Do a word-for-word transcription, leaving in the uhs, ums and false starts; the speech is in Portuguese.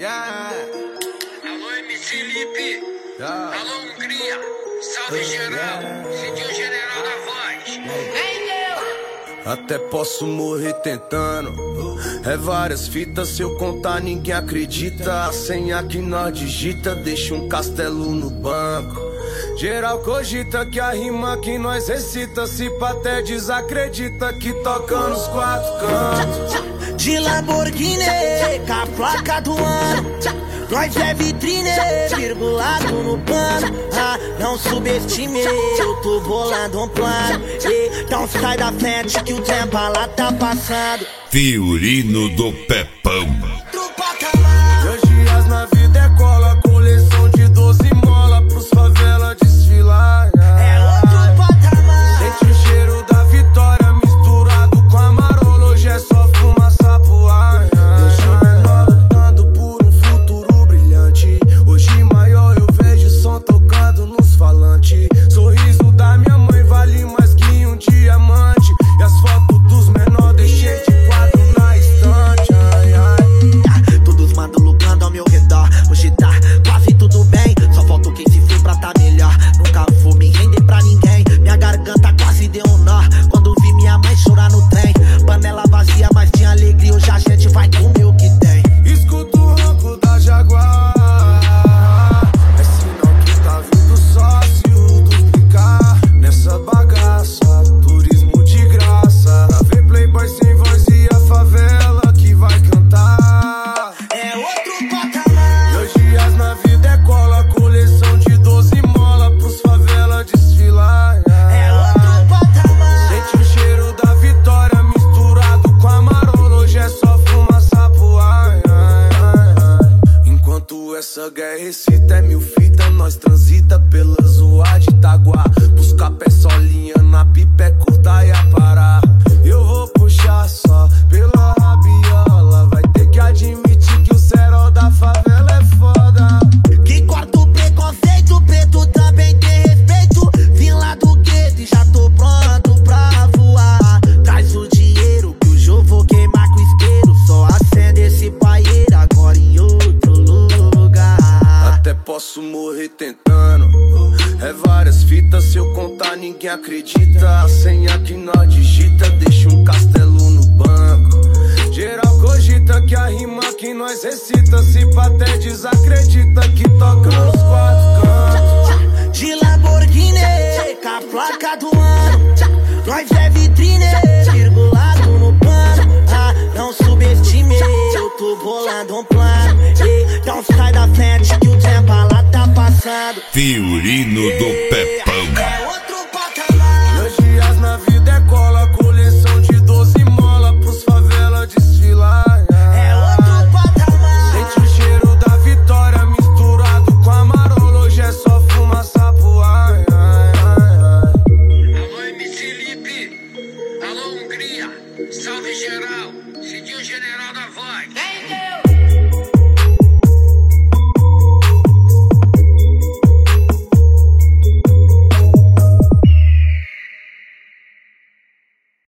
Yeah. Alô, M C Lipe. Yeah. Alô, Hungria. Salve geral. Sentiu o general da voz. Vem, Deus. Até posso morrer tentando. É várias fitas, se eu contar ninguém acredita. A senha que nós digita deixa um castelo no banco. Geral cogita que a rima que nós recita, se pá até desacredita que toca nos quatro cantos. De Lamborghini, com a placa do ano, nós é vitrine, virgulado no pano. Ah, não subestime, eu tô bolando um plano. Então sai da frente que o tempo lá tá passando. Fiorino do Pepão. Dois dias na vida é cola, coleção de doze mola pros favela desfilar. É outro patamar. Sente o cheiro da vitória misturado com amarolo, hoje é só fumaça pro ar. Deixa o menor lutando por um futuro brilhante. Hoje maior eu vejo o som tocando nos falantes. Sorriso da minha mãe vale mais que um diamante. E as fotos dos menores deixei de quadro na estante. Ai, ai. Todos mandam lucrando ao meu redor. Hoje tá quase tudo bem, só falta quem se foi pra tá melhor. Nunca vou me render pra ninguém. Minha garganta quase deu um nó quando vi minha mãe chorar no trem. Panela vazia, mas tinha alegria. Hoje a gente vai comer o que tem. Escuto o ronco da Jaguar. É sinal que tá vindo sócio duplicar nessa bagaça. Turismo de graça. Pra ver playboy sem voz e a favela que vai cantar. É outro patamar. Dois dias na vida é cola, coleção de doze mola pros favela desfilar. É outro patamar. Sente o cheiro da vitória misturado com amarolo, hoje é só fumaça pro ar. Ai, ai, ai. Enquanto essa guerra excita, é mil fita, nós transita pela zoa de Itaguá. Buscar pé solinha na pipa é curta e a parar. Eu vou puxar só pela rabiola, vai ter que admitir que o cerol da favela é foda. Que corta o preconceito, preto também tem respeito. Vim lá do gueto e já tô pronto pra voar. Traz o dinheiro que hoje eu vou queimar com isqueiro. Só acende esse paieiro agora em outro lugar. Até posso morrer tentando. É várias fitas, se eu contar ninguém acredita. A senha que nós digita deixa um castelo no banco. Geral cogita que a rima que nós recita, se pá até desacredita que toca nos quatro cantos. De Lamborghini, com a placa do ano, nós é vitrine, virgulado no pano. Ah, não subestime, eu tô bolando um plano. Então sai da frente que o tempo lá tá passando. Fiorino do